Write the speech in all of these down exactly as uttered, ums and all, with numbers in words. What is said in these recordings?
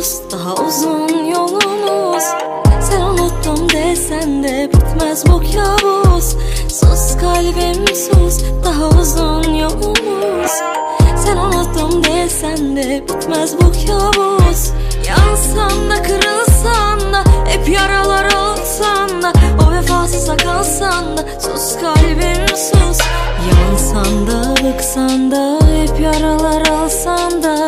sus, daha uzun yolumuz. Sen unuttum desen de bitmez bu kabus. Sus kalbim sus, daha uzun yolumuz. Sen unuttum desen de bitmez bu kabus. Yansan da kırılsan da, hep yaralar olsan da, o vefasıza kalsan da, sus kalbim sus. Yansan da bıksan da, hep yaralar olsan da,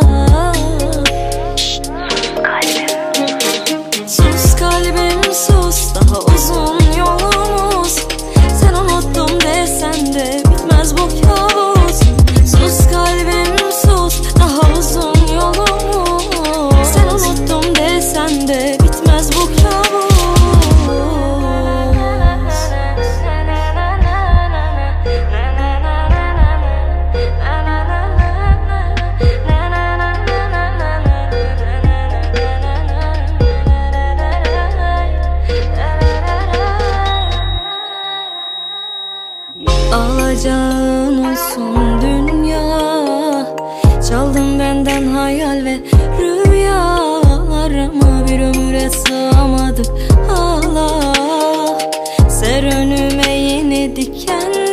sus kalbim sus, daha uzun yolumuz. Sen unuttum desen de bitmez bu kabus. Sus kalbim sus, daha uzun yolumuz. Sen unuttum desen de bitmez bu kabus. Alacağın olsun dünya, çaldın benden hayal ve rüyalarımı, bir ömüre sığamadık. Allah, ser önüme yeni diken